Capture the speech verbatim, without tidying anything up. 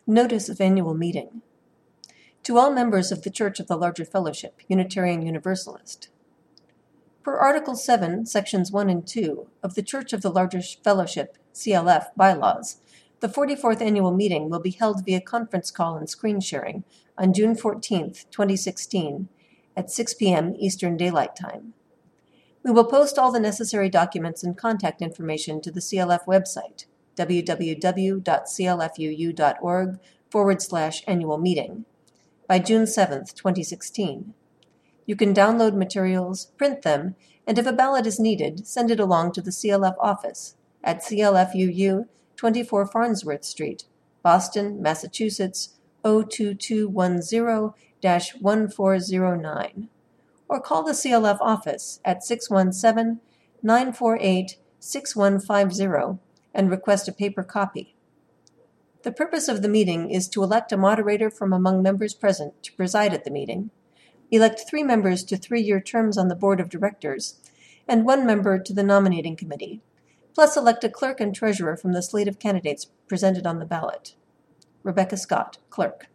Notice of Annual Meeting. To all members of the Church of the Larger Fellowship, Unitarian Universalist. Per Article seven, Sections one and two of the Church of the Larger Fellowship, C L F, bylaws, the forty-fourth Annual Meeting will be held via conference call and screen sharing on June fourteenth, twenty sixteen, at six p.m. Eastern Daylight Time. We will post all the necessary documents and contact information to the C L F website, www.clfuu.org forward slash annual meeting, by June seventh, twenty sixteen. You can download materials, print them, and if a ballot is needed, send it along to the C L F office at C L F U U, twenty-four Farnsworth Street, Boston, Massachusetts, zero two two one zero dash one four zero nine, or call the C L F office at six one seven, nine four eight, six one five zero and request a paper copy. The purpose of the meeting is to elect a moderator from among members present to preside at the meeting, elect three members to three-year terms on the Board of Directors, and one member to the Nominating Committee, plus elect a clerk and treasurer from the slate of candidates presented on the ballot. Rebecca Scott, Clerk.